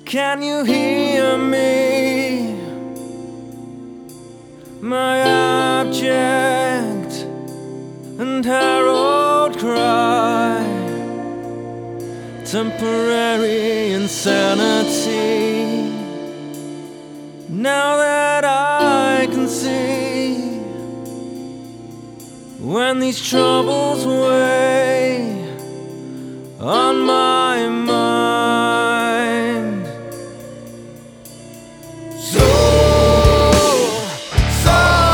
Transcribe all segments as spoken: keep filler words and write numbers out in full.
Can you hear me? My abject and harrowed cry, temporary insanity. Now that I can see, when these troubles weigh on my mind, so, so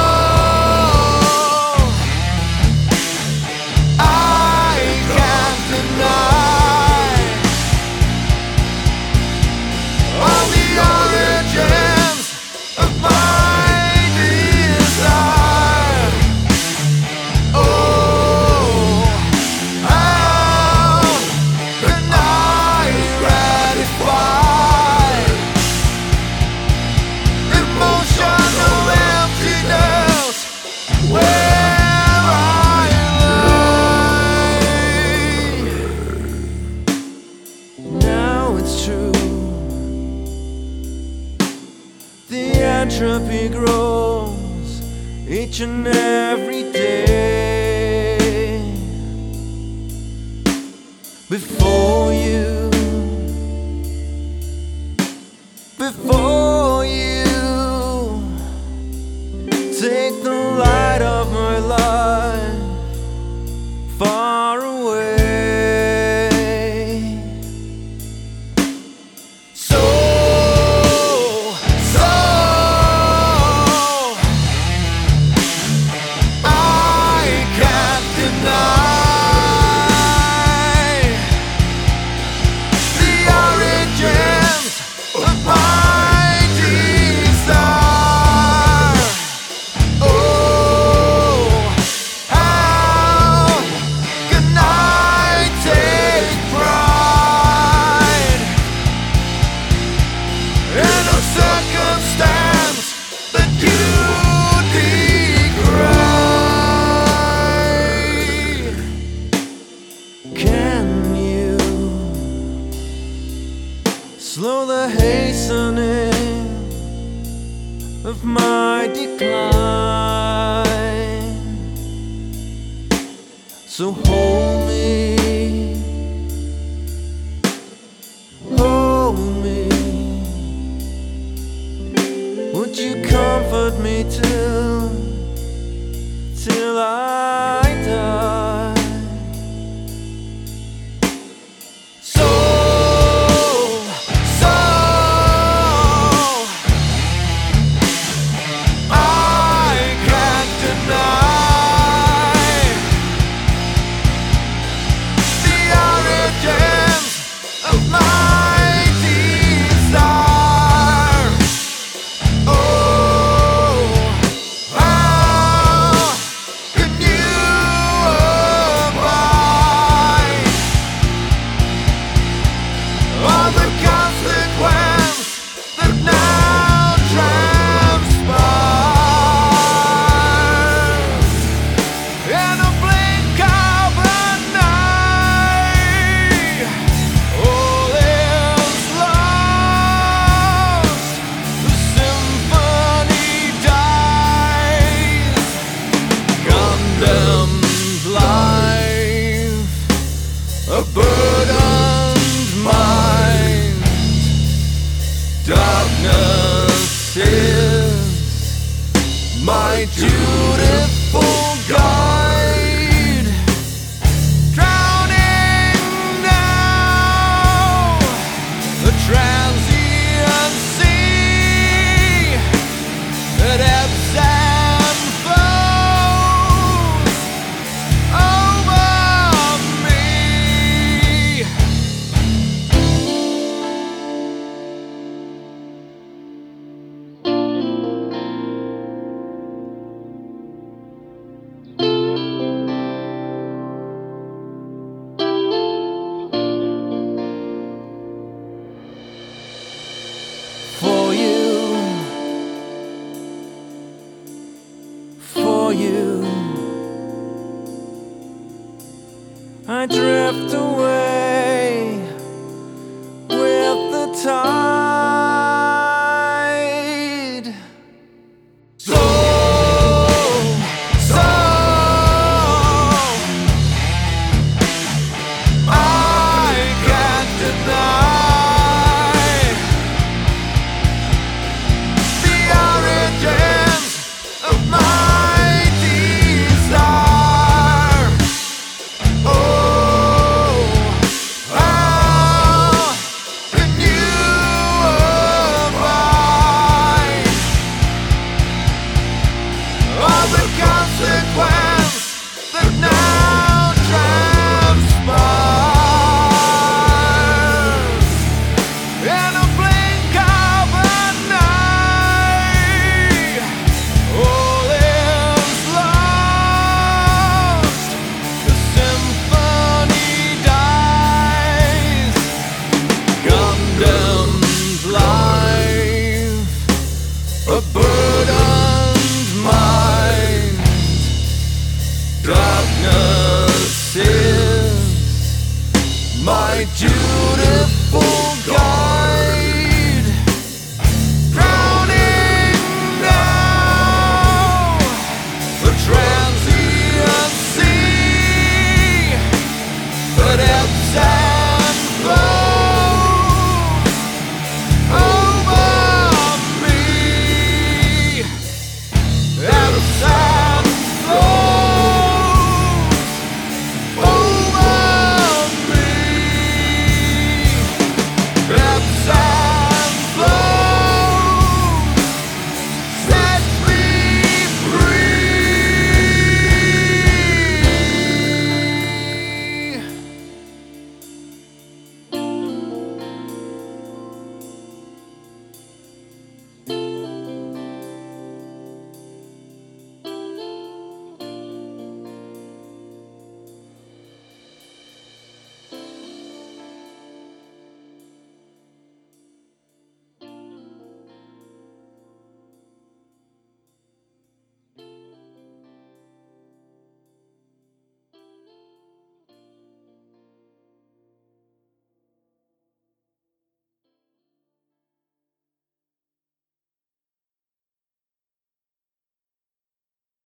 I can't deny all the origins of my desire. Oh, how can I ratify emotional emptiness where I lay? Now it's true, the entropy grows each and every day. Before you, before you take the light of my life far away. So, so I can't deny the origins of my desire. Oh, how can I take pride in a circumstance that you decry? Can you slow the hastening of my decline? So hold me, hold me. Would you comfort me till, till I die? So, so I can't deny the origins of my desire. Oh, how can you abide all the consequence that now transpires in a blink of an eye? All is lost, the symphony dies, condemned life, a burdened mind. Darkness is my dutiful guide, drowning now the transient sea that ebbs and flows over me. For you, for you, I drift away with the tide. July.